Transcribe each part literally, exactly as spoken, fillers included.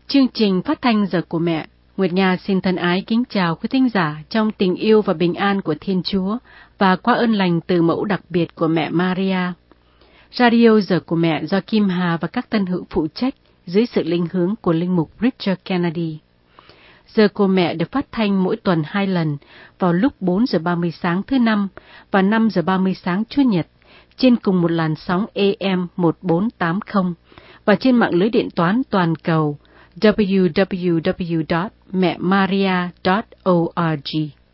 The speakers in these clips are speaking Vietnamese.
Chương trình phát thanh Giờ của Mẹ, Nguyệt Nga xin thân ái kính chào quý thính giả trong tình yêu và bình an của Thiên Chúa và qua ơn lành từ mẫu đặc biệt của mẹ Maria. Radio Giờ của Mẹ do Kim Hà và các tân hữu phụ trách dưới sự linh hướng của linh mục Richard Kennedy. Giờ của Mẹ được phát thanh mỗi tuần hai lần vào lúc bốn giờ ba mươi sáng thứ Năm và năm giờ ba mươi sáng Chủ nhật trên cùng một làn sóng A M một bốn tám không và trên mạng lưới điện toán toàn cầu w w w chấm mẹ maria chấm org.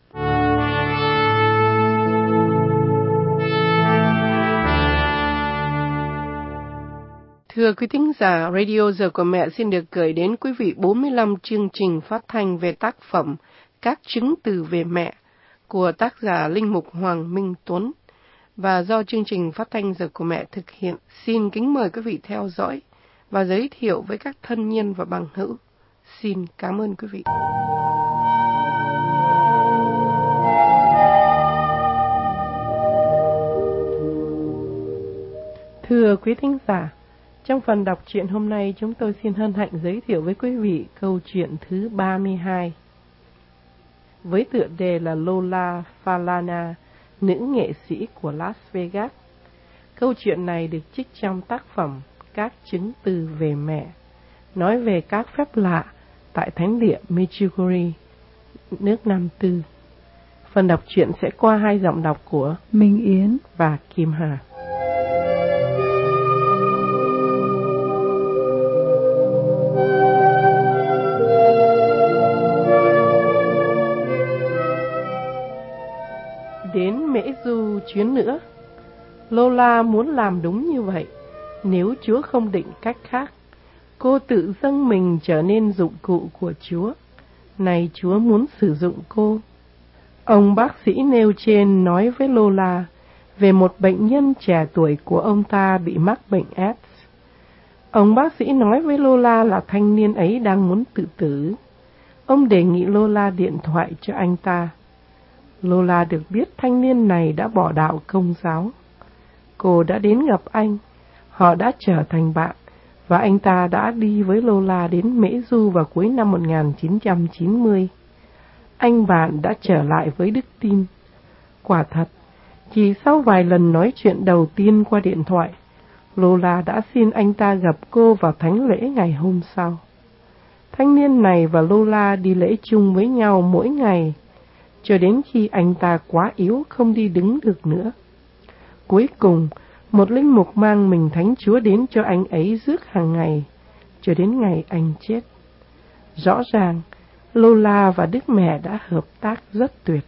Thưa quý thính giả, Radio Giờ của Mẹ xin được gửi đến quý vị bốn mươi lăm chương trình phát thanh về tác phẩm Các chứng từ về mẹ của tác giả linh mục Hoàng Minh Tuấn, và do chương trình phát thanh Giờ của Mẹ thực hiện. Xin kính mời quý vị theo dõi và giới thiệu với các thân nhân và bằng hữu. Xin cảm ơn quý vị. Thưa quý thính giả, trong phần đọc truyện hôm nay, chúng tôi xin hân hạnh giới thiệu với quý vị câu chuyện thứ ba mươi hai. Với tựa đề là Lola Falana, nữ nghệ sĩ của Las Vegas. Câu chuyện này được trích trong tác phẩm Các chứng từ về mẹ, nói về các phép lạ tại thánh địa Medjugorje, nước Nam Tư. Phần đọc truyện sẽ qua hai giọng đọc của Minh Yến và Kim Hà. Đến Mễ Du chuyến nữa, Lola muốn làm đúng như vậy, nếu Chúa không định cách khác. Cô tự dâng mình trở nên dụng cụ của Chúa. Này Chúa muốn sử dụng cô. Ông bác sĩ nêu trên nói với Lola về một bệnh nhân trẻ tuổi của ông ta bị mắc bệnh AIDS. Ông bác sĩ nói với Lola là thanh niên ấy đang muốn tự tử. Ông đề nghị Lola điện thoại cho anh ta. Lola được biết thanh niên này đã bỏ đạo Công giáo. Cô đã đến gặp anh, họ đã trở thành bạn, và anh ta đã đi với Lola đến Mễ Du vào cuối năm một nghìn chín trăm chín mươi. Anh bạn đã trở lại với đức tin. Quả thật, chỉ sau vài lần nói chuyện đầu tiên qua điện thoại, Lola đã xin anh ta gặp cô vào thánh lễ ngày hôm sau. Thanh niên này và Lola đi lễ chung với nhau mỗi ngày, cho đến khi anh ta quá yếu không đi đứng được nữa. Cuối cùng, một linh mục mang mình Thánh Chúa đến cho anh ấy rước hàng ngày, cho đến ngày anh chết. Rõ ràng, Lola và Đức Mẹ đã hợp tác rất tuyệt.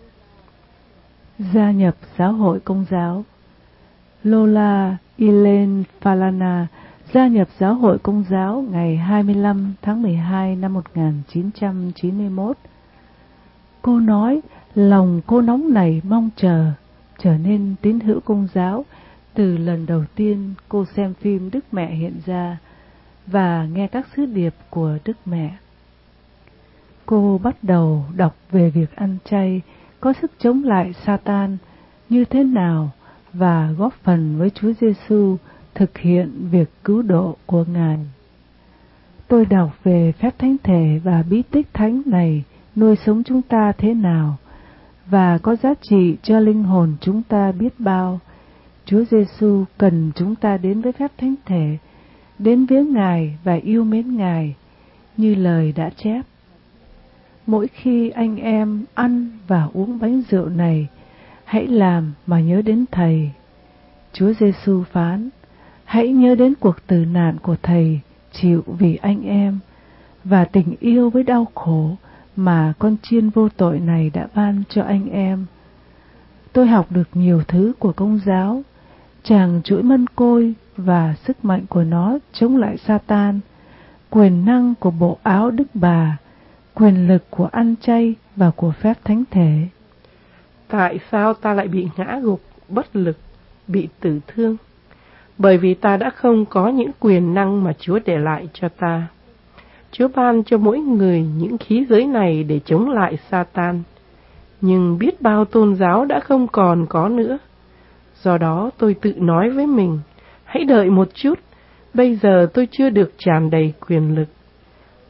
Gia nhập giáo hội Công giáo. Lola Elaine Falana gia nhập giáo hội Công giáo ngày hai mươi lăm tháng mười hai năm một nghìn chín trăm chín mươi mốt. Cô nói lòng cô nóng nảy mong chờ trở nên tín hữu Công giáo từ lần đầu tiên cô xem phim Đức Mẹ hiện ra và nghe các sứ điệp của Đức Mẹ. Cô bắt đầu đọc về việc ăn chay có sức chống lại Satan như thế nào và góp phần với Chúa Giêsu thực hiện việc cứu độ của Ngài. Tôi đọc về phép thánh thể và bí tích thánh này nuôi sống chúng ta thế nào và có giá trị cho linh hồn chúng ta biết bao. Chúa Giêsu cần chúng ta đến với phép thánh thể, đến viếng Ngài và yêu mến Ngài, như lời đã chép. Mỗi khi anh em ăn và uống bánh rượu này, hãy làm mà nhớ đến Thầy. Chúa Giêsu phán, hãy nhớ đến cuộc tử nạn của Thầy chịu vì anh em và tình yêu với đau khổ mà con chiên vô tội này đã ban cho anh em. Tôi học được nhiều thứ của Công giáo, tràng chuỗi mân côi và sức mạnh của nó chống lại Satan, quyền năng của bộ áo Đức Bà, quyền lực của ăn chay và của phép thánh thể. Tại sao ta lại bị ngã gục, bất lực, bị tử thương? Bởi vì ta đã không có những quyền năng mà Chúa để lại cho ta. Chúa ban cho mỗi người những khí giới này để chống lại Satan, nhưng biết bao tôn giáo đã không còn có nữa. Do đó tôi tự nói với mình, hãy đợi một chút, bây giờ tôi chưa được tràn đầy quyền lực.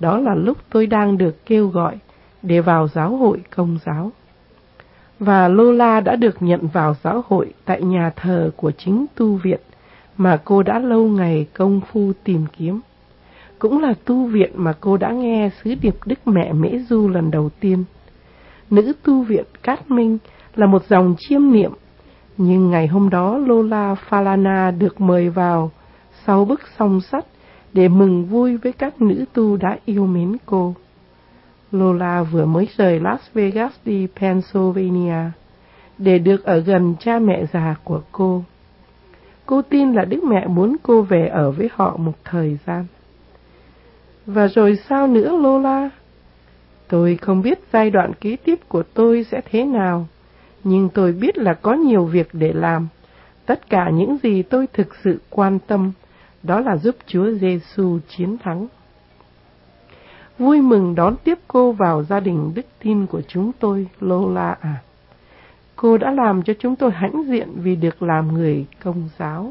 đó là lúc tôi đang được kêu gọi để vào giáo hội Công giáo. Và Lola đã được nhận vào giáo hội tại nhà thờ của chính tu viện mà cô đã lâu ngày công phu tìm kiếm. Cũng là tu viện mà cô đã nghe sứ điệp Đức Mẹ Mễ Du lần đầu tiên. Nữ tu viện Cát Minh là một dòng chiêm niệm, nhưng ngày hôm đó Lola Falana được mời vào sau bức song sắt để mừng vui với các nữ tu đã yêu mến cô. Lola vừa mới rời Las Vegas đi Pennsylvania để được ở gần cha mẹ già của cô. Cô tin là Đức Mẹ muốn cô về ở với họ một thời gian. Và rồi sao nữa Lola? Tôi không biết giai đoạn kế tiếp của tôi sẽ thế nào, nhưng tôi biết là có nhiều việc để làm. Tất cả những gì tôi thực sự quan tâm, đó là giúp Chúa Giêsu chiến thắng. Vui mừng đón tiếp cô vào gia đình đức tin của chúng tôi, Lola à. Cô đã làm cho chúng tôi hãnh diện vì được làm người Công giáo.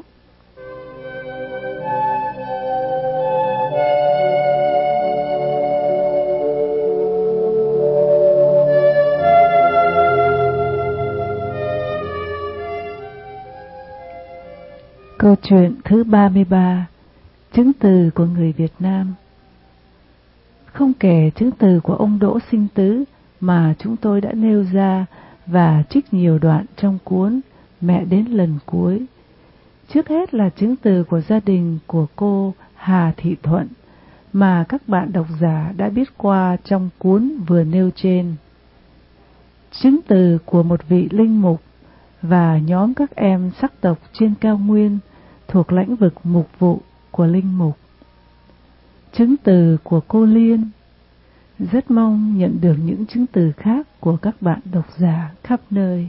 Câu chuyện thứ ba mươi ba, chứng từ của người Việt Nam. Không kể chứng từ của ông Đỗ Sinh Tứ mà chúng tôi đã nêu ra và trích nhiều đoạn trong cuốn Mẹ đến lần cuối. Trước hết là chứng từ của gia đình của cô Hà Thị Thuận mà các bạn độc giả đã biết qua trong cuốn vừa nêu trên. Chứng từ của một vị linh mục và nhóm các em sắc tộc trên cao nguyên thuộc lĩnh vực mục vụ của linh mục. Chứng từ của cô Liên. Rất mong nhận được những chứng từ khác của các bạn độc giả khắp nơi.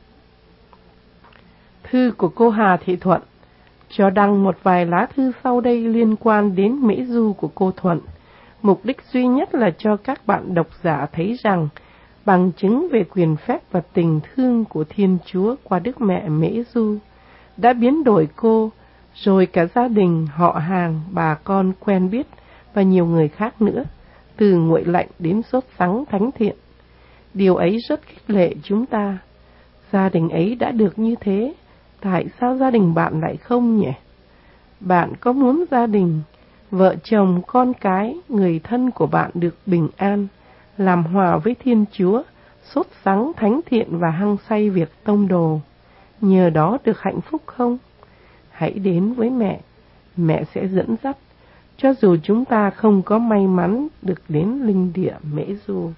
Thư của cô Hà Thị Thuận cho đăng một vài lá thư sau đây liên quan đến Mễ Du của cô Thuận. Mục đích duy nhất là cho các bạn độc giả thấy rằng bằng chứng về quyền phép và tình thương của Thiên Chúa qua Đức Mẹ Mễ Du đã biến đổi cô, rồi cả gia đình, họ hàng, bà con quen biết và nhiều người khác nữa, từ nguội lạnh đến sốt sắng thánh thiện. Điều ấy rất khích lệ chúng ta. Gia đình ấy đã được như thế, tại sao gia đình bạn lại không nhỉ? Bạn có muốn gia đình, vợ chồng, con cái, người thân của bạn được bình an, làm hòa với Thiên Chúa, sốt sắng thánh thiện và hăng say việc tông đồ, nhờ đó được hạnh phúc không? Hãy đến với mẹ, mẹ sẽ dẫn dắt, cho dù chúng ta không có may mắn được đến linh địa Mễ Du.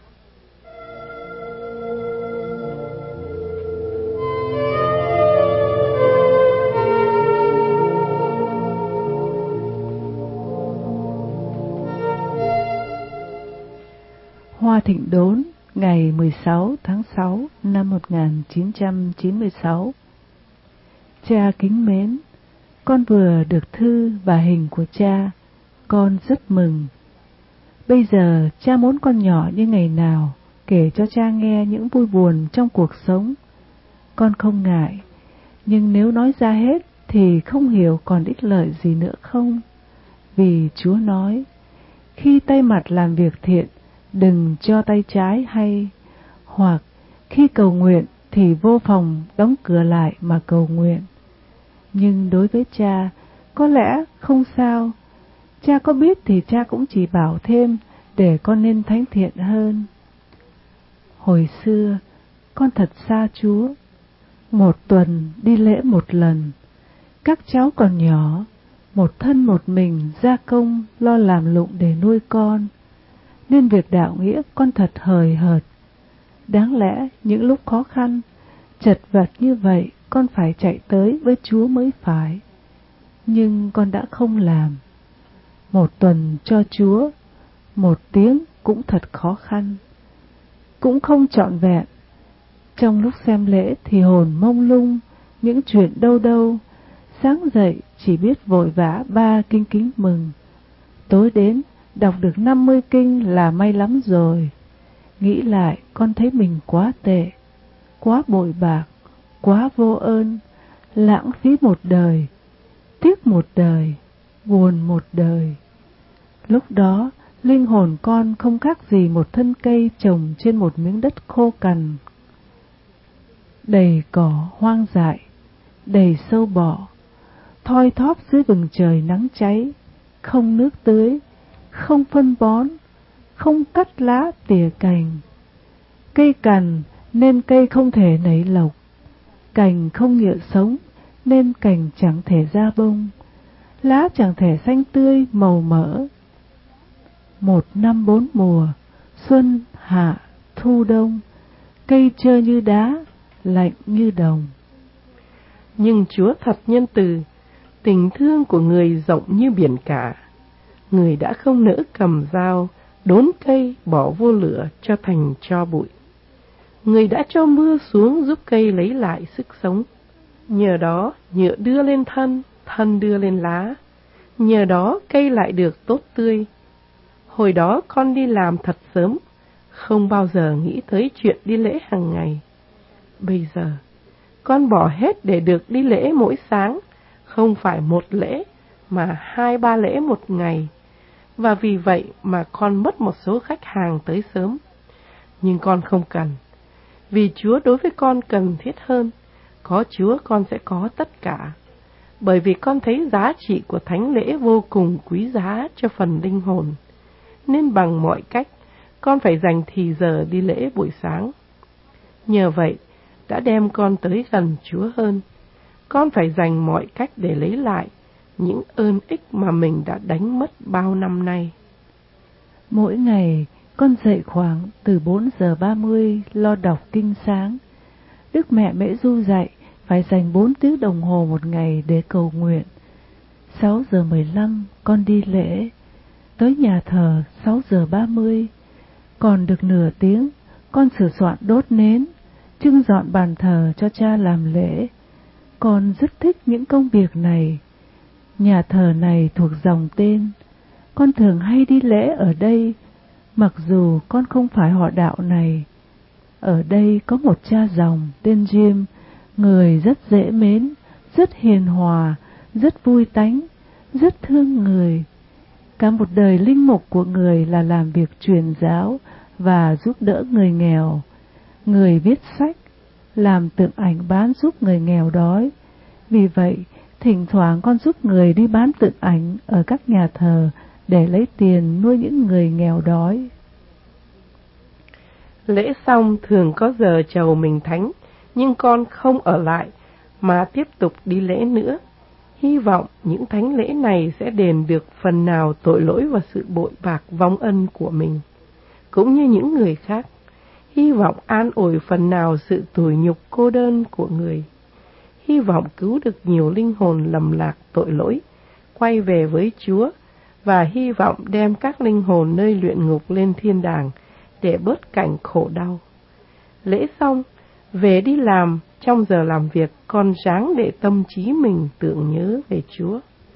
Hoa Thịnh Đốn, ngày mười sáu tháng sáu năm một nghìn chín trăm chín mươi sáu. Cha kính mến, con vừa được thư và hình của cha, con rất mừng. Bây giờ cha muốn con nhỏ như ngày nào kể cho cha nghe những vui buồn trong cuộc sống. Con không ngại, nhưng nếu nói ra hết thì không hiểu còn ích lợi gì nữa không? Vì Chúa nói, khi tay mặt làm việc thiện, đừng cho tay trái hay, hoặc khi cầu nguyện thì vô phòng đóng cửa lại mà cầu nguyện. Nhưng đối với cha, có lẽ không sao. Cha có biết thì cha cũng chỉ bảo thêm để con nên thánh thiện hơn. Hồi xưa, con thật xa Chúa. Một tuần đi lễ một lần. Các cháu còn nhỏ, một thân một mình gia công lo làm lụng để nuôi con. Nên việc đạo nghĩa con thật hời hợt. Đáng lẽ những lúc khó khăn, chật vật như vậy con phải chạy tới với Chúa mới phải. Nhưng con đã không làm. Một tuần cho Chúa, một tiếng cũng thật khó khăn. Cũng không trọn vẹn. Trong lúc xem lễ thì hồn mông lung, những chuyện đâu đâu. Sáng dậy chỉ biết vội vã ba kinh kính mừng. Tối đến đọc được năm mươi kinh là may lắm rồi. Nghĩ lại con thấy mình quá tệ, quá bội bạc, quá vô ơn, lãng phí một đời, tiếc một đời, buồn một đời. Lúc đó Linh hồn con không khác gì một thân cây trồng trên một miếng đất khô cằn, đầy cỏ hoang dại, đầy sâu bọ, thoi thóp dưới vầng trời nắng cháy, không nước tưới, không phân bón, không cắt lá tỉa cành. Cây cằn nên cây không thể nảy lộc, cành không nhựa sống nên cành chẳng thể ra bông, lá chẳng thể xanh tươi màu mỡ. Một năm bốn mùa, xuân, hạ, thu, đông, cây trơ như đá, lạnh như đồng. Nhưng Chúa thật nhân từ, tình thương của Người rộng như biển cả. Người đã không nỡ cầm dao, đốn cây bỏ vô lửa cho thành tro bụi. Người đã cho mưa xuống giúp cây lấy lại sức sống. Nhờ đó nhựa đưa lên thân, thân đưa lên lá. Nhờ đó cây lại được tốt tươi. Hồi đó con đi làm thật sớm, không bao giờ nghĩ tới chuyện đi lễ hàng ngày. Bây giờ, con bỏ hết để được đi lễ mỗi sáng, không phải một lễ, mà hai ba lễ một ngày. Và vì vậy mà con mất một số khách hàng tới sớm. Nhưng con không cần, vì Chúa đối với con cần thiết hơn. Có Chúa con sẽ có tất cả. Bởi vì con thấy giá trị của thánh lễ vô cùng quý giá cho phần linh hồn. Nên bằng mọi cách, con phải dành thì giờ đi lễ buổi sáng. Nhờ vậy, đã đem con tới gần Chúa hơn. Con phải dành mọi cách để lấy lại những ơn ích mà mình đã đánh mất bao năm nay. Mỗi ngày, con dậy khoảng từ bốn giờ ba mươi lo đọc kinh sáng. Đức Mẹ Mễ Du dạy phải dành bốn tiếng đồng hồ một ngày để cầu nguyện. Sáu giờ mười lăm con đi lễ, tới nhà thờ sáu giờ ba mươi. Còn được nửa tiếng, con sửa soạn đốt nến, trưng dọn bàn thờ cho cha làm lễ. Con rất thích những công việc này. Nhà thờ này thuộc dòng tên. Con thường hay đi lễ ở đây, mặc dù con không phải họ đạo này. Ở đây có một cha dòng tên Jim, người rất dễ mến, rất hiền hòa, rất vui tánh, rất thương người. Cả một đời linh mục của người là làm việc truyền giáo và giúp đỡ người nghèo. Người viết sách, làm tượng ảnh bán giúp người nghèo đói. Vì vậy, thỉnh thoảng con giúp người đi bán tượng ảnh ở các nhà thờ để lấy tiền nuôi những người nghèo đói. Lễ xong thường có giờ chầu mình thánh, nhưng con không ở lại mà tiếp tục đi lễ nữa. Hy vọng những thánh lễ này sẽ đền được phần nào tội lỗi và sự bội bạc vong ân của mình, cũng như những người khác. Hy vọng an ủi phần nào sự tủi nhục cô đơn của người. Hy vọng cứu được nhiều linh hồn lầm lạc tội lỗi, quay về với Chúa, và hy vọng đem các linh hồn nơi luyện ngục lên thiên đàng để bớt cảnh khổ đau. Lễ xong, về đi làm, trong giờ làm việc con ráng để tâm trí mình tưởng nhớ về Chúa.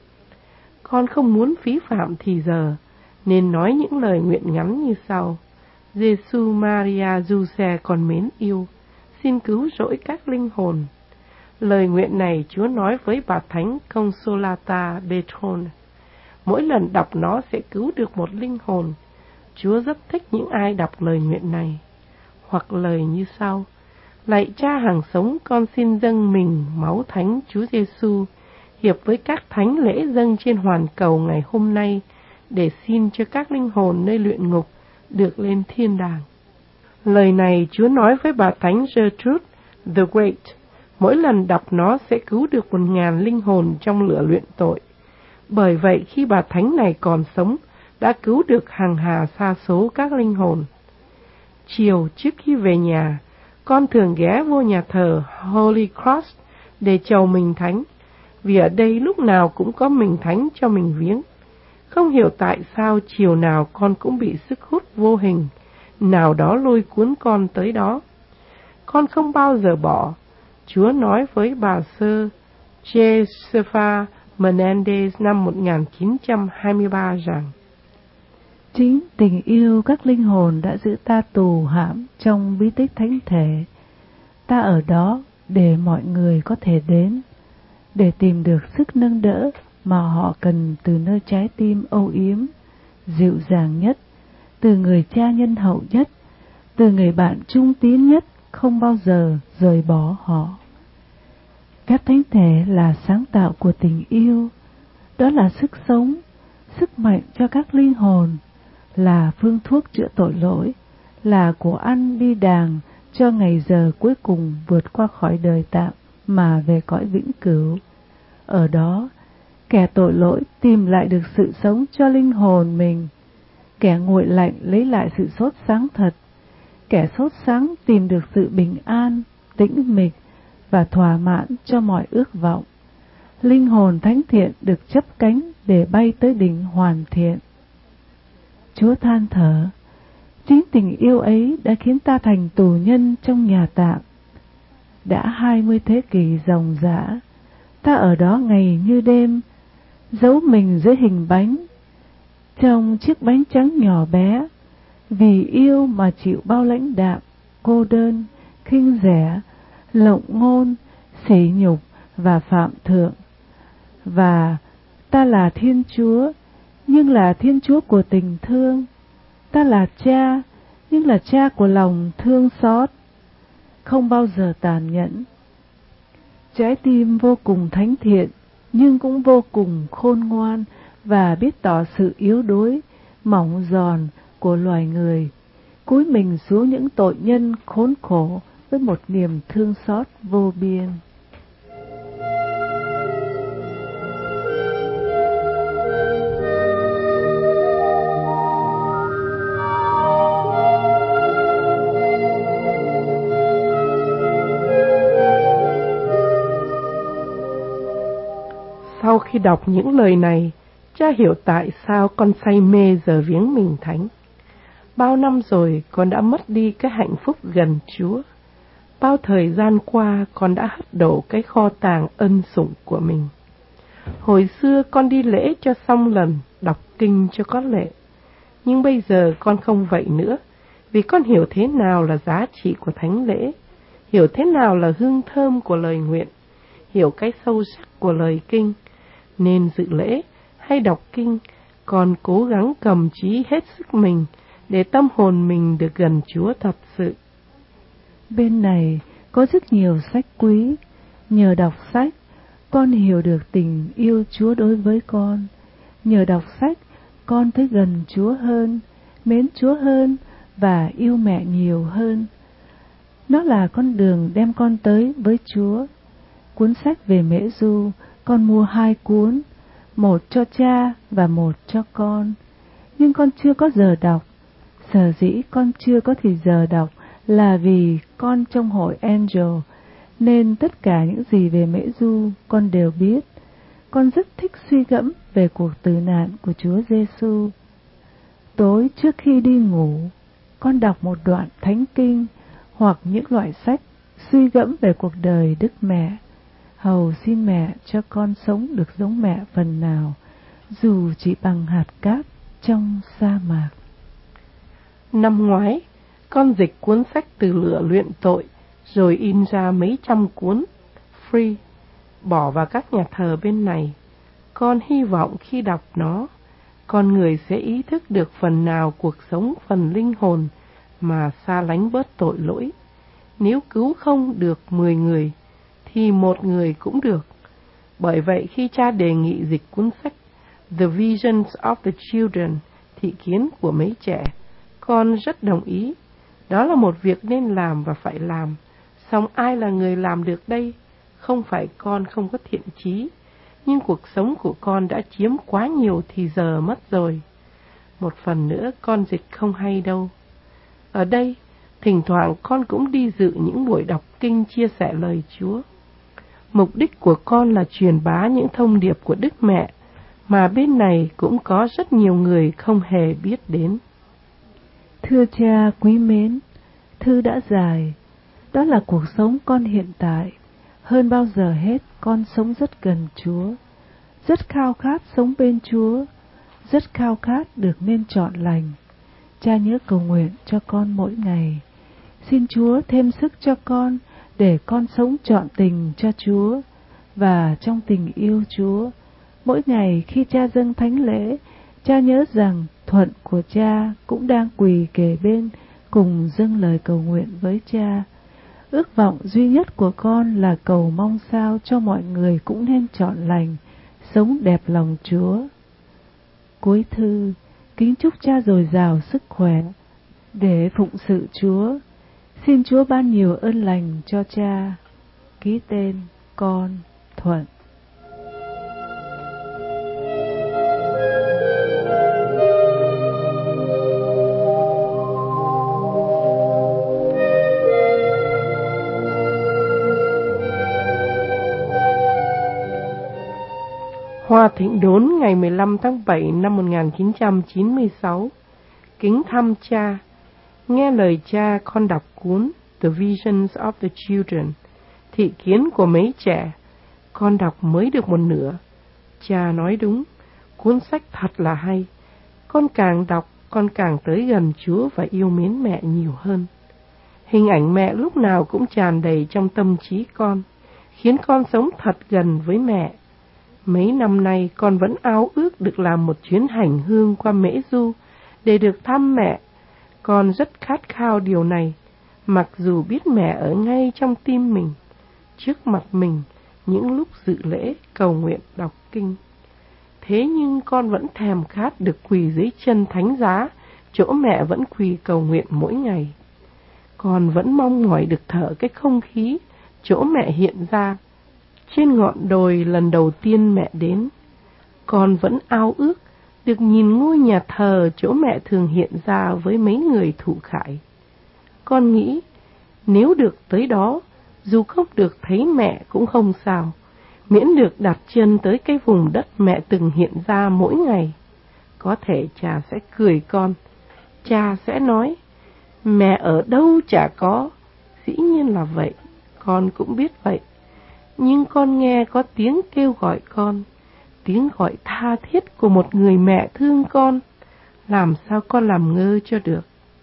Con không muốn phí phạm thì giờ, nên nói những lời nguyện ngắn như sau. Giêsu Maria Giuse con mến yêu, xin cứu rỗi các linh hồn. Lời nguyện này Chúa nói với bà Thánh Consolata Beton. Mỗi lần đọc nó sẽ cứu được một linh hồn. Chúa rất thích những ai đọc lời nguyện này. Hoặc lời như sau. Lạy Cha hàng sống, con xin dâng mình máu Thánh Chúa Giêsu hiệp với các thánh lễ dâng trên hoàn cầu ngày hôm nay, để xin cho các linh hồn nơi luyện ngục được lên thiên đàng. Lời này Chúa nói với bà Thánh Gertrude the Great. Mỗi lần đọc nó sẽ cứu được một ngàn linh hồn trong lửa luyện tội. Bởi vậy khi bà Thánh này còn sống, đã cứu được hàng hà sa số các linh hồn. Chiều trước khi về nhà, con thường ghé vô nhà thờ Holy Cross để chầu mình thánh, vì ở đây lúc nào cũng có mình thánh cho mình viếng. Không hiểu tại sao chiều nào con cũng bị sức hút vô hình nào đó lôi cuốn con tới đó. Con không bao giờ bỏ. Chúa nói với bà Sơ Josefa Menendez năm một nghìn chín trăm hai mươi ba rằng: Chính tình yêu các linh hồn đã giữ ta tù hãm trong bí tích thánh thể. Ta ở đó để mọi người có thể đến, để tìm được sức nâng đỡ mà họ cần từ nơi trái tim âu yếm, dịu dàng nhất, từ người cha nhân hậu nhất, từ người bạn trung tín nhất, không bao giờ rời bỏ họ. Phép thánh thể là sáng tạo của tình yêu, đó là sức sống, sức mạnh cho các linh hồn, là phương thuốc chữa tội lỗi, là của ăn đi đàng cho ngày giờ cuối cùng vượt qua khỏi đời tạm mà về cõi vĩnh cửu. Ở đó, kẻ tội lỗi tìm lại được sự sống cho linh hồn mình, kẻ nguội lạnh lấy lại sự sốt sáng thật, kẻ sốt sáng tìm được sự bình an, tĩnh mịch và thỏa mãn cho mọi ước vọng. Linh hồn thánh thiện được chắp cánh để bay tới đỉnh hoàn thiện. Chúa than thở, chính tình yêu ấy đã khiến ta thành tù nhân trong nhà tạm. Đã hai mươi thế kỷ ròng rã, ta ở đó ngày như đêm, giấu mình dưới hình bánh, trong chiếc bánh trắng nhỏ bé, vì yêu mà chịu bao lãnh đạm, cô đơn, khinh rẻ, lộng ngôn, sỉ nhục và phạm thượng. Và ta là Thiên Chúa, nhưng là Thiên Chúa của tình thương. Ta là cha, nhưng là cha của lòng thương xót, không bao giờ tàn nhẫn. Trái tim vô cùng thánh thiện, nhưng cũng vô cùng khôn ngoan và biết tỏ sự yếu đuối, mỏng giòn của loài người, cúi mình xuống những tội nhân khốn khổ với một niềm thương xót vô biên. Sau khi đọc những lời này, cha hiểu tại sao con say mê giờ viếng mình thánh. Bao năm rồi con đã mất đi cái hạnh phúc gần Chúa. Bao thời gian qua con đã hất đổ cái kho tàng ân sủng của mình. Hồi xưa con đi lễ cho xong lần, đọc kinh cho có lệ. Nhưng bây giờ con không vậy nữa, vì con hiểu thế nào là giá trị của thánh lễ, hiểu thế nào là hương thơm của lời nguyện, hiểu cái sâu sắc của lời kinh. Nên dự lễ hay đọc kinh, con cố gắng cầm trí hết sức mình để tâm hồn mình được gần Chúa thật sự. Bên này có rất nhiều sách quý, nhờ đọc sách, con hiểu được tình yêu Chúa đối với con. Nhờ đọc sách, con thấy gần Chúa hơn, mến Chúa hơn và yêu mẹ nhiều hơn. Nó là con đường đem con tới với Chúa. Cuốn sách về Mễ Du, con mua hai cuốn, một cho cha và một cho con. Nhưng con chưa có giờ đọc. Sở dĩ con chưa có thì giờ đọc là vì con trong hội Angel, nên tất cả những gì về Mễ Du con đều biết. Con rất thích suy gẫm về cuộc tử nạn của Chúa Giêsu. Tối trước khi đi ngủ, con đọc một đoạn thánh kinh hoặc những loại sách suy gẫm về cuộc đời Đức Mẹ, hầu xin mẹ cho con sống được giống mẹ phần nào, dù chỉ bằng hạt cát trong sa mạc. Năm ngoái, con dịch cuốn sách Từ lửa luyện tội, rồi in ra mấy trăm cuốn free, bỏ vào các nhà thờ bên này. Con hy vọng khi đọc nó, con người sẽ ý thức được phần nào cuộc sống phần linh hồn mà xa lánh bớt tội lỗi. Nếu cứu không được mười người, thì một người cũng được. Bởi vậy khi cha đề nghị dịch cuốn sách The Visions of the Children, thị kiến của mấy trẻ, con rất đồng ý. Đó là một việc nên làm và phải làm. Song ai là người làm được đây? Không phải con không có thiện chí, nhưng cuộc sống của con đã chiếm quá nhiều thì giờ mất rồi. Một phần nữa con dịch không hay đâu. Ở đây, thỉnh thoảng con cũng đi dự những buổi đọc kinh chia sẻ lời Chúa. Mục đích của con là truyền bá những thông điệp của Đức Mẹ, mà bên này cũng có rất nhiều người không hề biết đến. Thưa cha quý mến, thư đã dài. Đó là cuộc sống con hiện tại. Hơn bao giờ hết, con sống rất gần Chúa, rất khao khát sống bên Chúa, rất khao khát được nên chọn lành. Cha nhớ cầu nguyện cho con mỗi ngày. Xin Chúa thêm sức cho con để con sống trọn tình cho Chúa và trong tình yêu Chúa. Mỗi ngày khi cha dâng thánh lễ, cha nhớ rằng Thuận của cha cũng đang quỳ kề bên cùng dâng lời cầu nguyện với cha. Ước vọng duy nhất của con là cầu mong sao cho mọi người cũng nên chọn lành, sống đẹp lòng Chúa. Cuối thư, kính chúc cha dồi dào sức khỏe để phụng sự Chúa. Xin Chúa ban nhiều ơn lành cho cha. Ký tên con Thuận. Hoa Thịnh Đốn ngày mười lăm tháng bảy năm một nghìn chín trăm chín mươi sáu. Kính thăm cha. Nghe lời cha, con đọc cuốn The Visions of the Children, thị kiến của mấy trẻ. Con đọc mới được một nửa. Cha nói đúng, cuốn sách thật là hay. Con càng đọc, con càng tới gần Chúa và yêu mến mẹ nhiều hơn. Hình ảnh mẹ lúc nào cũng tràn đầy trong tâm trí con, khiến con sống thật gần với mẹ. Mấy năm nay con vẫn ao ước được làm một chuyến hành hương qua Mễ Du để được thăm mẹ. Con rất khát khao điều này, mặc dù biết mẹ ở ngay trong tim mình, trước mặt mình những lúc dự lễ, cầu nguyện, đọc kinh. Thế nhưng con vẫn thèm khát được quỳ dưới chân thánh giá, chỗ mẹ vẫn quỳ cầu nguyện mỗi ngày. Con vẫn mong mỏi được thở cái không khí chỗ mẹ hiện ra trên ngọn đồi lần đầu tiên mẹ đến. Con vẫn ao ước được nhìn ngôi nhà thờ chỗ mẹ thường hiện ra với mấy người thụ khải. Con nghĩ nếu được tới đó, dù không được thấy mẹ cũng không sao, miễn được đặt chân tới cái vùng đất mẹ từng hiện ra mỗi ngày. Có thể cha sẽ cười con, cha sẽ nói, mẹ ở đâu chả có. Dĩ nhiên là vậy, con cũng biết vậy. Nhưng con nghe có tiếng kêu gọi con, tiếng gọi tha thiết của một người mẹ thương con, làm sao con làm ngơ cho được.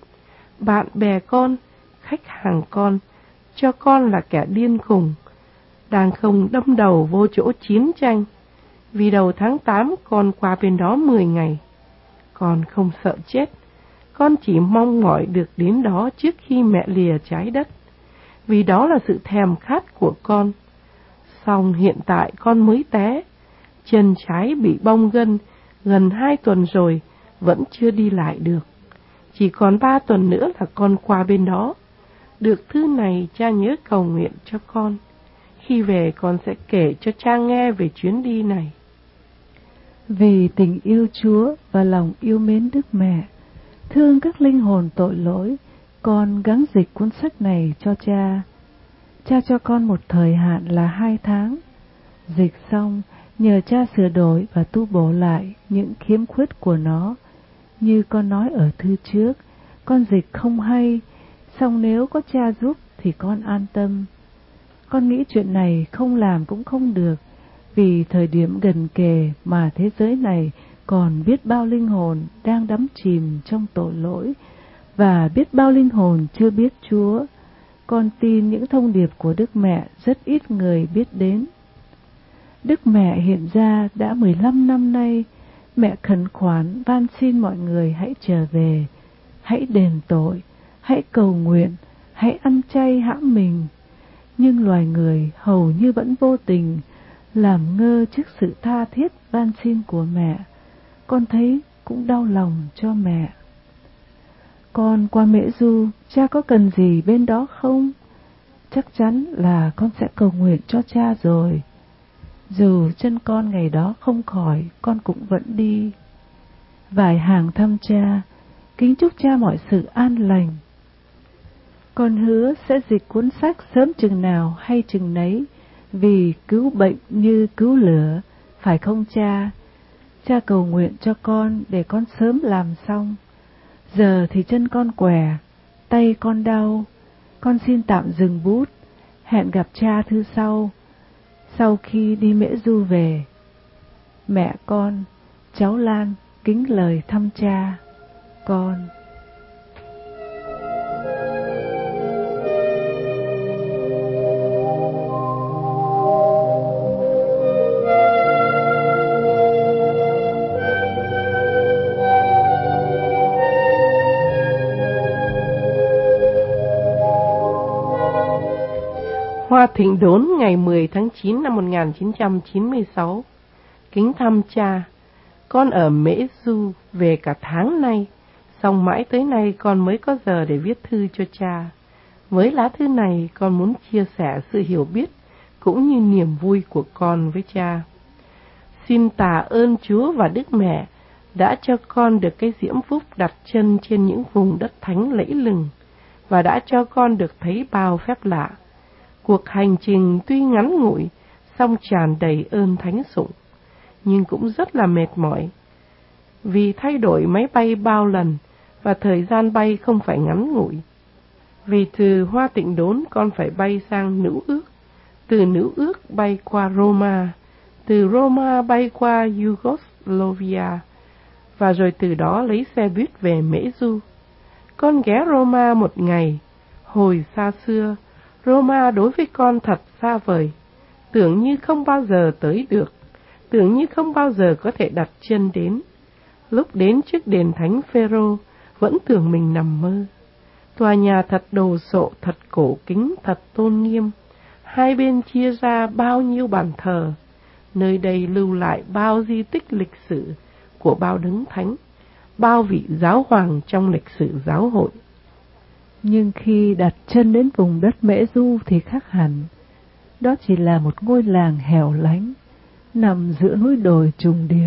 Bạn bè con, khách hàng con, cho con là kẻ điên khùng, đang không đâm đầu vô chỗ chiến tranh. Vì đầu tháng tám con qua bên đó mười ngày. Con không sợ chết, con chỉ mong mỏi được đến đó trước khi mẹ lìa trái đất, vì đó là sự thèm khát của con. Song hiện tại con mới té, chân trái bị bong gân, gần hai tuần rồi, vẫn chưa đi lại được. Chỉ còn ba tuần nữa là con qua bên đó. Được thư này cha nhớ cầu nguyện cho con. Khi về con sẽ kể cho cha nghe về chuyến đi này. Vì tình yêu Chúa và lòng yêu mến Đức Mẹ, thương các linh hồn tội lỗi, con gắng dịch cuốn sách này cho cha. Cha cho con một thời hạn là hai tháng. Dịch xong, nhờ cha sửa đổi và tu bổ lại những khiếm khuyết của nó. Như con nói ở thư trước, con dịch không hay, song nếu có cha giúp thì con an tâm. Con nghĩ chuyện này không làm cũng không được, vì thời điểm gần kề mà thế giới này còn biết bao linh hồn đang đắm chìm trong tội lỗi, và biết bao linh hồn chưa biết Chúa. Con tin những thông điệp của Đức Mẹ rất ít người biết đến. Đức Mẹ hiện ra đã mười lăm năm nay. Mẹ khẩn khoản van xin mọi người hãy trở về, hãy đền tội, hãy cầu nguyện, hãy ăn chay hãm mình. Nhưng loài người hầu như vẫn vô tình, làm ngơ trước sự tha thiết van xin của mẹ. Con thấy cũng đau lòng cho mẹ. Con qua Mễ Du, cha có cần gì bên đó không? Chắc chắn là con sẽ cầu nguyện cho cha rồi. Dù chân con ngày đó không khỏi, con cũng vẫn đi. Vài hàng thăm cha, kính chúc cha mọi sự an lành. Con hứa sẽ dịch cuốn sách sớm chừng nào hay chừng nấy, vì cứu bệnh như cứu lửa, phải không cha? Cha cầu nguyện cho con để con sớm làm xong. Giờ thì chân con què, tay con đau, con xin tạm dừng bút, hẹn gặp cha thư sau, sau khi đi Mễ Du về. Mẹ con, cháu Lan kính lời thăm cha. Con. Hoa Thịnh Đốn ngày mười tháng chín năm một nghìn chín trăm chín mươi sáu. Kính thăm cha, con ở Mễ Du về cả tháng nay, song mãi tới nay con mới có giờ để viết thư cho cha. Với lá thư này con muốn chia sẻ sự hiểu biết cũng như niềm vui của con với cha. Xin tạ ơn Chúa và Đức Mẹ đã cho con được cái diễm phúc đặt chân trên những vùng đất thánh lẫy lừng và đã cho con được thấy bao phép lạ. Cuộc hành trình tuy ngắn ngủi, song tràn đầy ơn thánh sủng, nhưng cũng rất là mệt mỏi, vì thay đổi máy bay bao lần và thời gian bay không phải ngắn ngủi. Vì từ Hoa Tịnh Đốn con phải bay sang Nữ Ước, từ Nữ Ước bay qua Roma, từ Roma bay qua Yugoslavia, và rồi từ đó lấy xe buýt về Mễ Du. Con ghé Roma một ngày. Hồi xa xưa, Roma đối với con thật xa vời, tưởng như không bao giờ tới được, tưởng như không bao giờ có thể đặt chân đến. Lúc đến trước đền Thánh Phêrô, vẫn tưởng mình nằm mơ. Tòa nhà thật đồ sộ, thật cổ kính, thật tôn nghiêm. Hai bên chia ra bao nhiêu bàn thờ. Nơi đây lưu lại bao di tích lịch sử của bao đấng thánh, bao vị giáo hoàng trong lịch sử giáo hội. Nhưng khi đặt chân đến vùng đất Mễ Du thì khác hẳn. Đó chỉ là một ngôi làng hẻo lánh, nằm giữa núi đồi trùng điệp.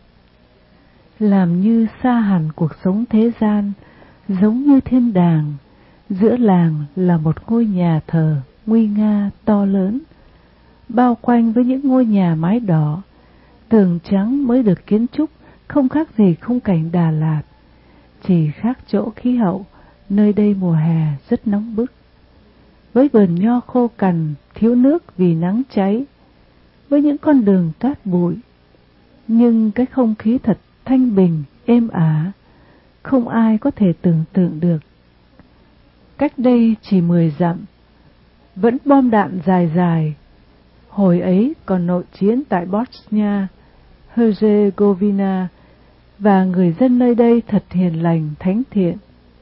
Làm như xa hẳn cuộc sống thế gian, giống như thiên đàng, giữa làng là một ngôi nhà thờ nguy nga to lớn, bao quanh với những ngôi nhà mái đỏ, tường trắng mới được kiến trúc, không khác gì khung cảnh Đà Lạt, chỉ khác chỗ khí hậu. Nơi đây mùa hè rất nóng bức, với vườn nho khô cằn, thiếu nước vì nắng cháy, với những con đường cát bụi. Nhưng cái không khí thật thanh bình, êm ả, không ai có thể tưởng tượng được. Cách đây chỉ mười dặm, vẫn bom đạn dài dài. Hồi ấy còn nội chiến tại Bosnia, Herzegovina, và người dân nơi đây thật hiền lành, thánh thiện.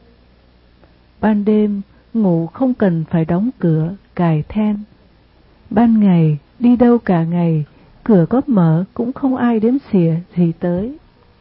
Ban đêm, ngủ không cần phải đóng cửa, cài then. Ban ngày, đi đâu cả ngày, cửa có mở cũng không ai đếm xỉa gì tới.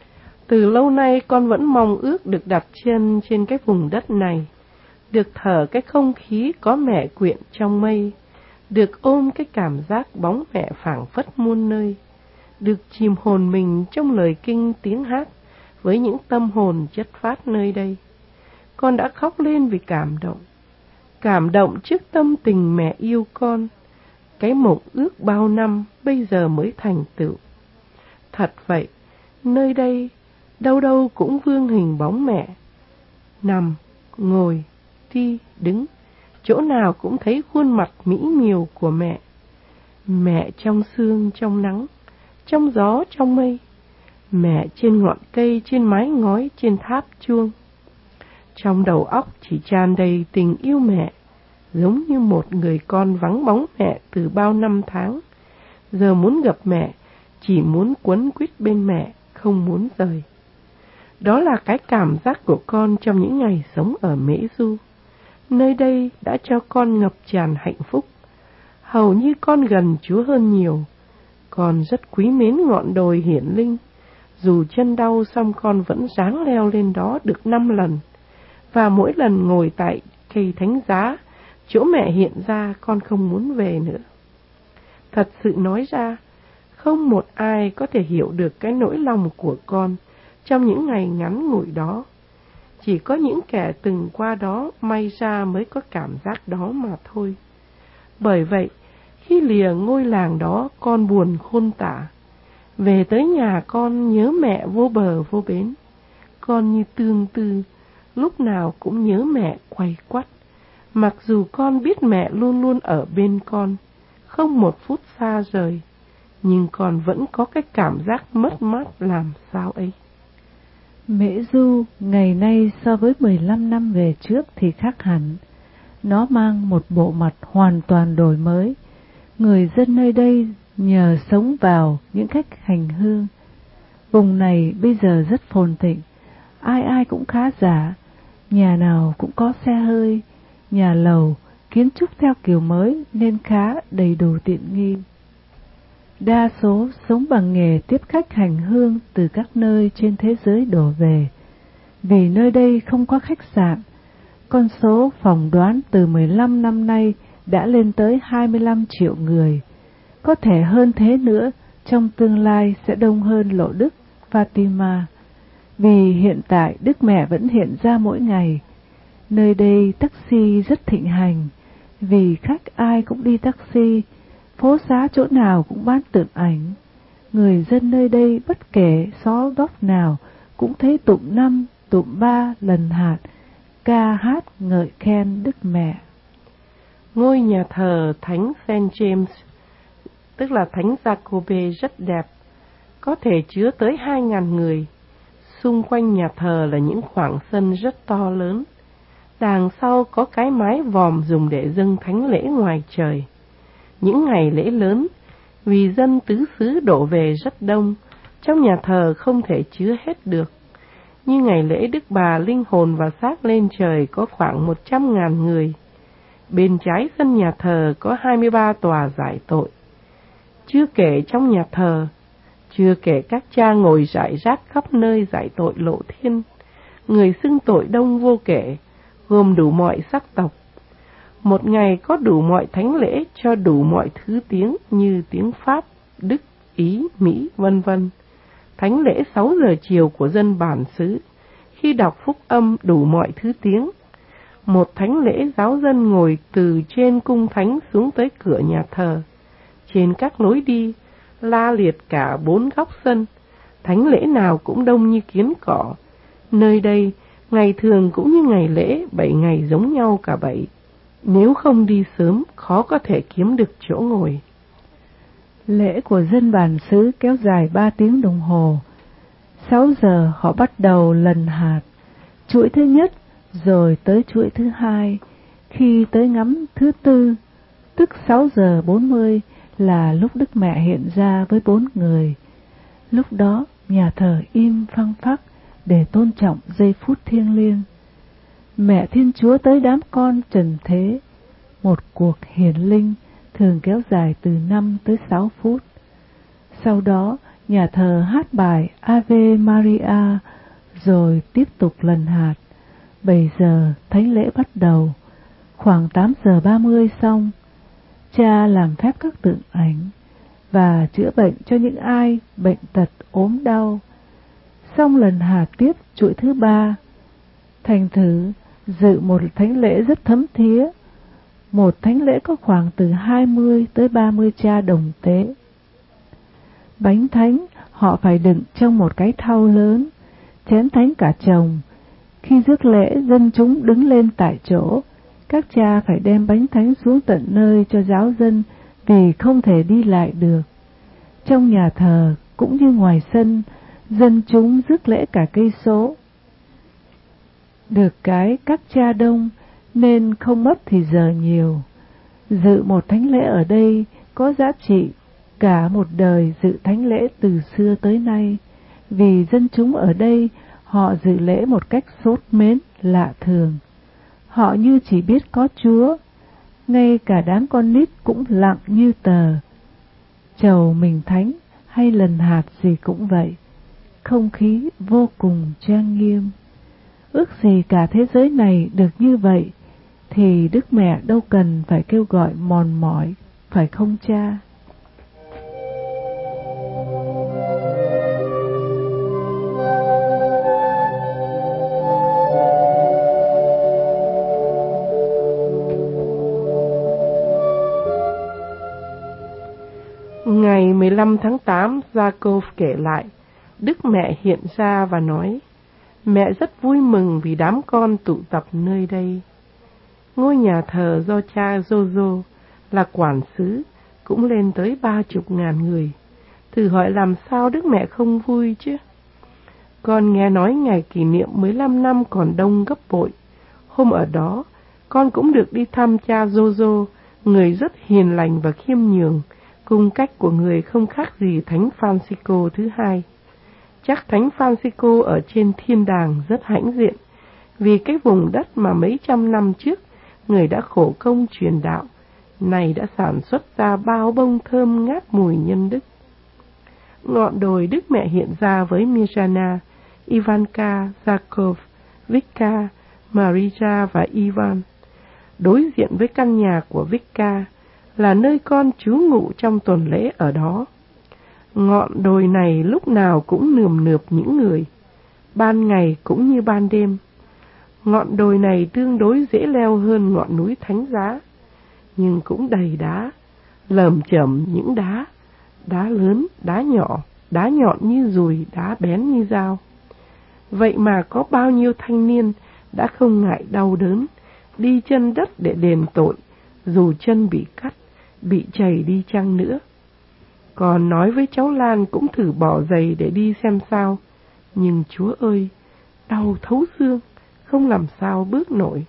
Từ lâu nay con vẫn mong ước được đặt chân trên cái vùng đất này, được thở cái không khí có mẹ quyện trong mây, được ôm cái cảm giác bóng mẹ phảng phất muôn nơi, được chìm hồn mình trong lời kinh tiếng hát với những tâm hồn chất phát nơi đây. Con đã khóc lên vì cảm động, cảm động trước tâm tình mẹ yêu con, cái mộng ước bao năm bây giờ mới thành tựu. Thật vậy, nơi đây, đâu đâu cũng vương hình bóng mẹ, nằm, ngồi, đi, đứng, chỗ nào cũng thấy khuôn mặt mỹ miều của mẹ. Mẹ trong sương, trong nắng, trong gió, trong mây, mẹ trên ngọn cây, trên mái ngói, trên tháp chuông. Trong đầu óc chỉ tràn đầy tình yêu mẹ, giống như một người con vắng bóng mẹ từ bao năm tháng. Giờ muốn gặp mẹ, chỉ muốn quấn quýt bên mẹ, không muốn rời. Đó là cái cảm giác của con trong những ngày sống ở Mễ Du. Nơi đây đã cho con ngập tràn hạnh phúc. Hầu như con gần Chúa hơn nhiều. Con rất quý mến ngọn đồi hiển linh. Dù chân đau xong con vẫn ráng leo lên đó được năm lần. Và mỗi lần ngồi tại cây thánh giá, chỗ mẹ hiện ra, con không muốn về nữa. Thật sự nói ra, không một ai có thể hiểu được cái nỗi lòng của con trong những ngày ngắn ngủi đó. Chỉ có những kẻ từng qua đó may ra mới có cảm giác đó mà thôi. Bởi vậy, khi lìa ngôi làng đó, con buồn khôn tả. Về tới nhà con nhớ mẹ vô bờ vô bến. Con như tương tư, lúc nào cũng nhớ mẹ quay quắt. Mặc dù con biết mẹ luôn luôn ở bên con, không một phút xa rời, nhưng con vẫn có cái cảm giác mất mát làm sao ấy. Mễ Du ngày nay so với mười lăm năm về trước thì khác hẳn. Nó mang một bộ mặt hoàn toàn đổi mới. Người dân nơi đây nhờ sống vào những khách hành hương. Vùng này bây giờ rất phồn thịnh, ai ai cũng khá giả, nhà nào cũng có xe hơi, nhà lầu, kiến trúc theo kiểu mới nên khá đầy đủ tiện nghi. Đa số sống bằng nghề tiếp khách hành hương từ các nơi trên thế giới đổ về. Vì nơi đây không có khách sạn, con số phỏng đoán từ mười lăm năm nay đã lên tới hai mươi lăm triệu người. Có thể hơn thế nữa, trong tương lai sẽ đông hơn Lộ Đức, Fatima. Vì hiện tại Đức Mẹ vẫn hiện ra mỗi ngày. Nơi đây taxi rất thịnh hành, vì khách ai cũng đi taxi, phố xá chỗ nào cũng bán tượng ảnh. Người dân nơi đây bất kể xó góc nào cũng thấy tụng năm, tụng ba lần hạt, ca hát ngợi khen Đức Mẹ. Ngôi nhà thờ Thánh Saint James, tức là Thánh Giacôbê rất đẹp, có thể chứa tới hai ngàn người. Xung quanh nhà thờ là những khoảng sân rất to lớn. Đằng sau có cái mái vòm dùng để dâng thánh lễ ngoài trời. Những ngày lễ lớn, vì dân tứ xứ đổ về rất đông, trong nhà thờ không thể chứa hết được. Như ngày lễ Đức Bà linh hồn và xác lên trời có khoảng một trăm ngàn người. Bên trái sân nhà thờ có hai mươi ba tòa giải tội. Chưa kể trong nhà thờ, chưa kể các cha ngồi rải rác khắp nơi giải tội lộ thiên, người xưng tội đông vô kể, gồm đủ mọi sắc tộc. Một ngày có đủ mọi thánh lễ cho đủ mọi thứ tiếng như tiếng Pháp, Đức, Ý, Mỹ, vân vân. Thánh lễ sáu giờ chiều của dân bản xứ, khi đọc phúc âm đủ mọi thứ tiếng. Một thánh lễ giáo dân ngồi từ trên cung thánh xuống tới cửa nhà thờ. Trên các lối đi, la liệt cả bốn góc sân, thánh lễ nào cũng đông như kiến cỏ. Nơi đây, ngày thường cũng như ngày lễ, bảy ngày giống nhau cả bảy. Nếu không đi sớm, khó có thể kiếm được chỗ ngồi. Lễ của dân bản xứ kéo dài ba tiếng đồng hồ. Sáu giờ họ bắt đầu lần hạt, chuỗi thứ nhất, rồi tới chuỗi thứ hai. Khi tới ngắm thứ tư, tức sáu giờ bốn mươi là lúc Đức Mẹ hiện ra với bốn người. Lúc đó nhà thờ im phăng phắc để tôn trọng giây phút thiêng liêng. Mẹ Thiên Chúa tới đám con trần thế, một cuộc hiển linh thường kéo dài từ năm tới sáu phút. Sau đó nhà thờ hát bài Ave Maria, rồi tiếp tục lần hạt. Bảy giờ thánh lễ bắt đầu, khoảng tám giờ ba mươi xong. Cha làm phép các tượng ảnh và chữa bệnh cho những ai bệnh tật ốm đau. Xong lần hạt tiếp chuỗi thứ ba. Thành thử dự một thánh lễ rất thấm thía. Một thánh lễ có khoảng từ hai mươi tới ba mươi cha đồng tế. Bánh thánh họ phải đựng trong một cái thau lớn, chén thánh cả chồng. Khi rước lễ, dân chúng đứng lên tại chỗ. Các cha phải đem bánh thánh xuống tận nơi cho giáo dân vì không thể đi lại được. Trong nhà thờ cũng như ngoài sân, dân chúng rước lễ cả cây số. Được cái các cha đông nên không mất thì giờ nhiều. Dự một thánh lễ ở đây có giá trị cả một đời dự thánh lễ từ xưa tới nay, vì dân chúng ở đây họ dự lễ một cách sốt mến lạ thường. Họ như chỉ biết có Chúa, ngay cả đám con nít cũng lặng như tờ. Chầu mình thánh hay lần hạt gì cũng vậy, không khí vô cùng trang nghiêm. Ước gì cả thế giới này được như vậy, thì Đức Mẹ đâu cần phải kêu gọi mòn mỏi, phải không cha? Ngày mười lăm tháng tám, Jacob kể lại, Đức Mẹ hiện ra và nói, mẹ rất vui mừng vì đám con tụ tập nơi đây. Ngôi nhà thờ do cha Jojo là quản xứ cũng lên tới ba chục ngàn người. Thử hỏi làm sao Đức Mẹ không vui chứ? Con nghe nói ngày kỷ niệm mười lăm năm còn đông gấp bội. Hôm ở đó, con cũng được đi thăm cha Jojo, người rất hiền lành và khiêm nhường, cung cách của người không khác gì Thánh Francisco thứ hai. Chắc Thánh Francisco ở trên thiên đàng rất hãnh diện, vì cái vùng đất mà mấy trăm năm trước người đã khổ công truyền đạo, này đã sản xuất ra bao bông thơm ngát mùi nhân đức. Ngọn đồi Đức Mẹ hiện ra với Mirjana, Ivanka, Zakov, Vika, Marija và Ivan. Đối diện với căn nhà của Vika là nơi con trú ngụ trong tuần lễ ở đó. Ngọn đồi này lúc nào cũng nườm nượp những người, ban ngày cũng như ban đêm. Ngọn đồi này tương đối dễ leo hơn ngọn núi Thánh Giá, nhưng cũng đầy đá, lởm chởm những đá, đá lớn, đá nhỏ, đá nhọn như dùi, đá bén như dao. Vậy mà có bao nhiêu thanh niên đã không ngại đau đớn, đi chân đất để đền tội, dù chân bị cắt, bị chảy đi chăng nữa. Còn nói với cháu Lan cũng thử bỏ giày để đi xem sao, nhưng Chúa ơi, đau thấu xương, không làm sao bước nổi.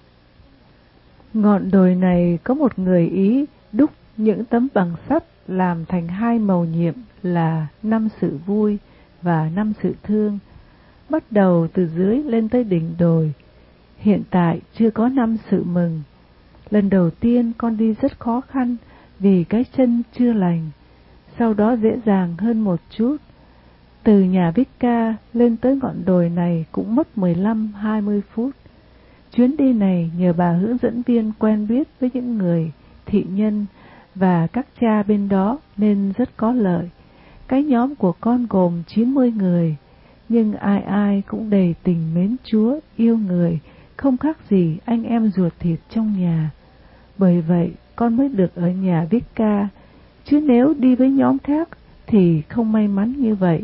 Ngọn đồi này có một người Ý đúc những tấm bằng sắt làm thành hai mầu nhiệm là năm sự vui và năm sự thương, bắt đầu từ dưới lên tới đỉnh đồi. Hiện tại chưa có năm sự mừng. Lần đầu tiên con đi rất khó khăn vì cái chân chưa lành, sau đó dễ dàng hơn một chút. Từ nhà Vika lên tới ngọn đồi này cũng mất mười lăm đến hai mươi phút. Chuyến đi này nhờ bà hướng dẫn viên quen biết với những người, thị nhân và các cha bên đó nên rất có lợi. Cái nhóm của con gồm chín mươi người, nhưng ai ai cũng đầy tình mến Chúa, yêu người, không khác gì anh em ruột thịt trong nhà. Bởi vậy con mới được ở nhà Vika, chứ nếu đi với nhóm khác thì không may mắn như vậy.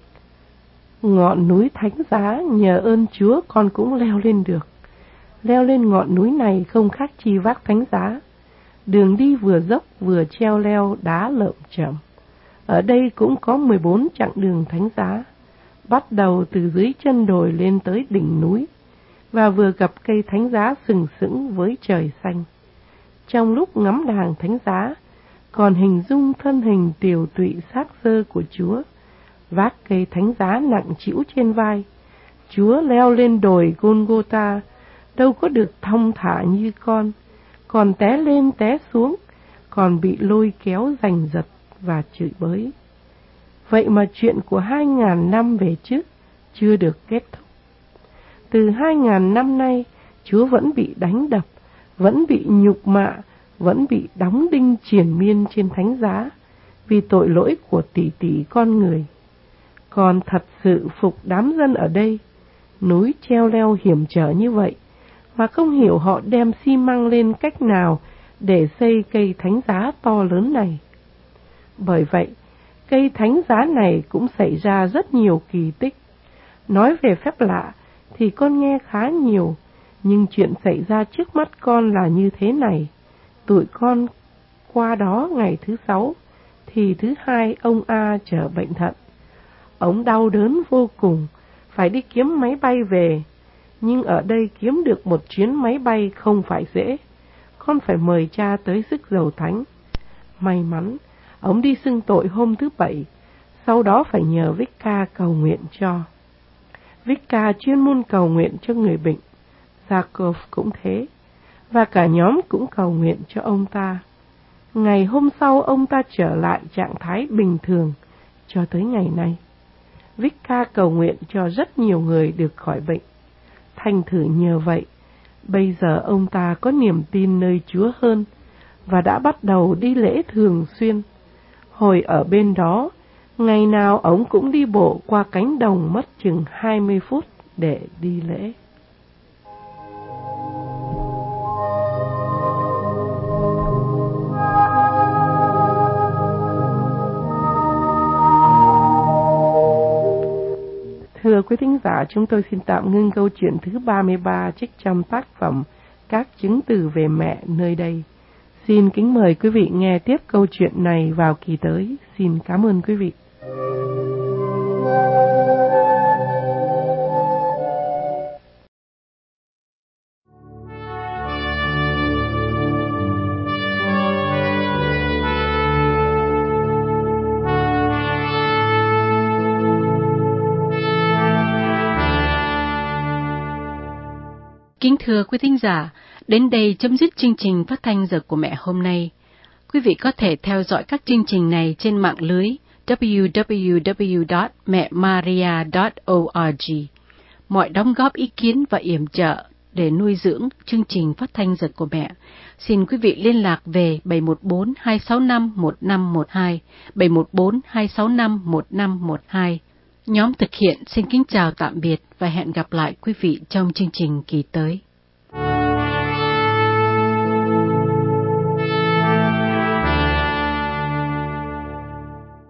Ngọn núi Thánh Giá nhờ ơn Chúa con cũng leo lên được. Leo lên ngọn núi này không khác chi vác thánh giá. Đường đi vừa dốc vừa treo leo đá lởm chởm. Ở đây cũng có mười bốn chặng đường thánh giá, bắt đầu từ dưới chân đồi lên tới đỉnh núi, và vừa gặp cây thánh giá sừng sững với trời xanh. Trong lúc ngắm đàng thánh giá, còn hình dung thân hình tiều tụy xác xơ của Chúa, vác cây thánh giá nặng trĩu trên vai. Chúa leo lên đồi Golgotha, đâu có được thong thả như con, còn té lên té xuống, còn bị lôi kéo giành giật và chửi bới. Vậy mà chuyện của hai ngàn năm về trước chưa được kết thúc. Từ hai ngàn năm nay, Chúa vẫn bị đánh đập, vẫn bị nhục mạ, vẫn bị đóng đinh triền miên trên thánh giá vì tội lỗi của tỷ tỷ con người. Còn thật sự phục đám dân ở đây, núi treo leo hiểm trở như vậy, mà không hiểu họ đem xi măng lên cách nào để xây cây thánh giá to lớn này. Bởi vậy, cây thánh giá này cũng xảy ra rất nhiều kỳ tích. Nói về phép lạ thì con nghe khá nhiều, nhưng chuyện xảy ra trước mắt con là như thế này. Tụi con qua đó ngày thứ sáu, thì thứ hai ông A trở bệnh thận. Ông đau đớn vô cùng, phải đi kiếm máy bay về. Nhưng ở đây kiếm được một chuyến máy bay không phải dễ. Con phải mời cha tới rước dầu thánh. May mắn, ông đi xưng tội hôm thứ bảy, sau đó phải nhờ Vika cầu nguyện cho. Vika chuyên môn cầu nguyện cho người bệnh, Zakov cũng thế, và cả nhóm cũng cầu nguyện cho ông ta. Ngày hôm sau ông ta trở lại trạng thái bình thường cho tới ngày nay. Vika cầu nguyện cho rất nhiều người được khỏi bệnh. Thành thử nhờ vậy, bây giờ ông ta có niềm tin nơi Chúa hơn và đã bắt đầu đi lễ thường xuyên. Hồi ở bên đó, ngày nào ông cũng đi bộ qua cánh đồng mất chừng hai mươi phút để đi lễ. Thưa quý thính giả, chúng tôi xin tạm ngưng câu chuyện thứ ba mươi ba trích trong tác phẩm Các chứng từ về mẹ nơi đây. Xin kính mời quý vị nghe tiếp câu chuyện này vào kỳ tới. Xin cảm ơn quý vị. Kính thưa quý thính giả, đến đây chấm dứt chương trình phát thanh Giờ của Mẹ hôm nay. Quý vị có thể theo dõi các chương trình này trên mạng lưới w w w chấm mẹ maria chấm org. Mọi đóng góp ý kiến và yểm trợ để nuôi dưỡng chương trình phát thanh Giờ của Mẹ, xin quý vị liên lạc về bảy một bốn hai sáu năm một năm một hai, bảy một bốn hai sáu năm một năm một hai. Nhóm thực hiện xin kính chào tạm biệt và hẹn gặp lại quý vị trong chương trình kỳ tới.